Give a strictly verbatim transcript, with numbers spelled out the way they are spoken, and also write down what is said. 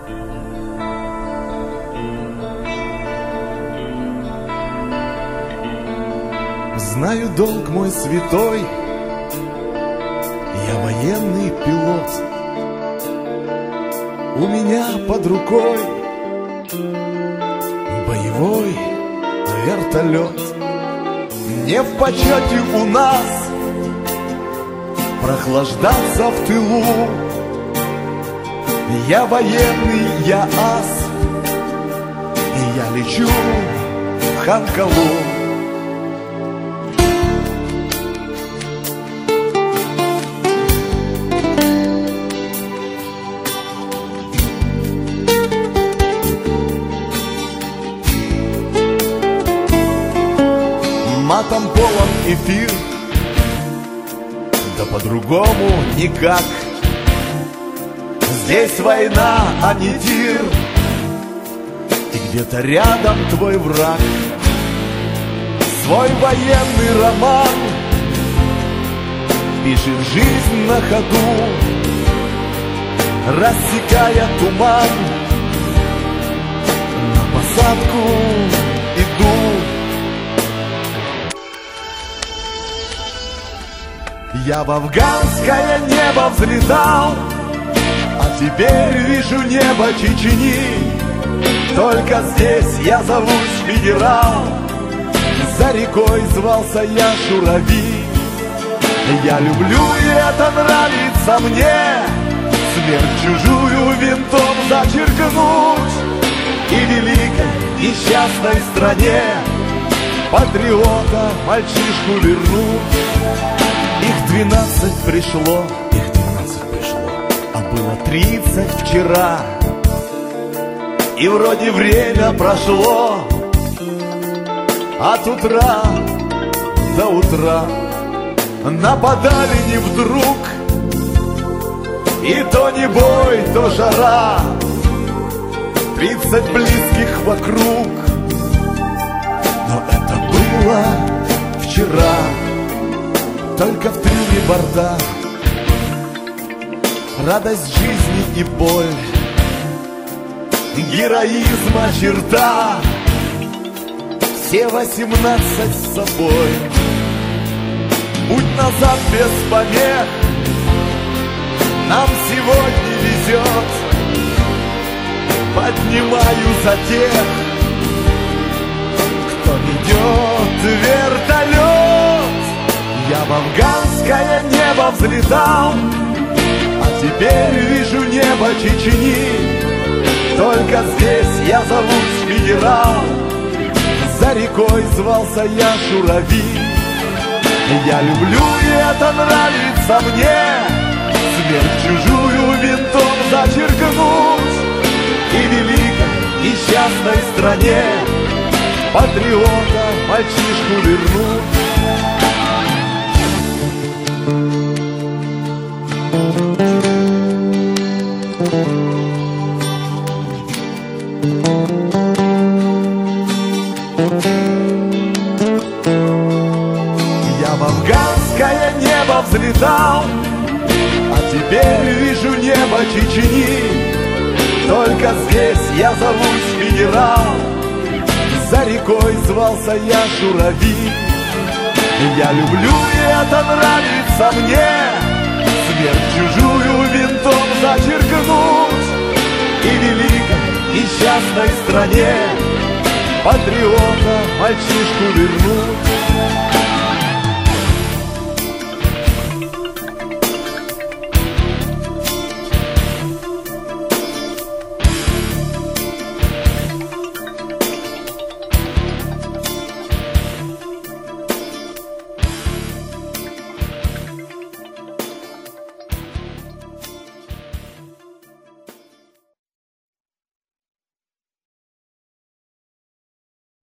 Знаю долг мой святой, я военный пилот. У меня под рукой боевой вертолет. Не в почете у нас прохлаждаться в тылу. Я военный, я ас, и я лечу в Ханкалу. Матом полон эфир, да по-другому никак. Здесь война, а не тир, и где-то рядом твой враг. Свой военный роман пишет жизнь на ходу, рассекая туман. На посадку иду. Я в афганское небо взлетал, а теперь вижу небо Чечни. Только здесь я зовусь федерал, за рекой звался я Шурави. Я люблю, и это нравится мне, смерть чужую винтом зачеркнуть и великой несчастной стране патриота мальчишку вернуть. Их двенадцать пришло, их двенадцать пришло, а было тридцать вчера. И вроде время прошло от утра до утра. Нападали не вдруг, и то не бой, то жара. Тридцать близких вокруг, но это было вчера. Только в трюме борта радость жизни и боль, героизма черта. Все восемнадцать с собой. Путь назад без помех нам сегодня везет. Поднимаю за тех, кто ведет вертолет. Я в афганское небо взлетал, а теперь вижу небо Чечни. Только здесь я зовусь федерал, за рекой звался я Шурави. Я люблю, и это нравится мне, смерть чужую винтом зачеркнуть и великой несчастной стране патриота мальчишку вернуть. Я в афганское небо взлетал, а теперь вижу небо Чечни. Только здесь я зовусь федерал, за рекой звался я Шурави. Я люблю, и это нравится мне, смерть чужую винтом зачеркнуть и великой несчастной стране патриота мальчишку вернуть.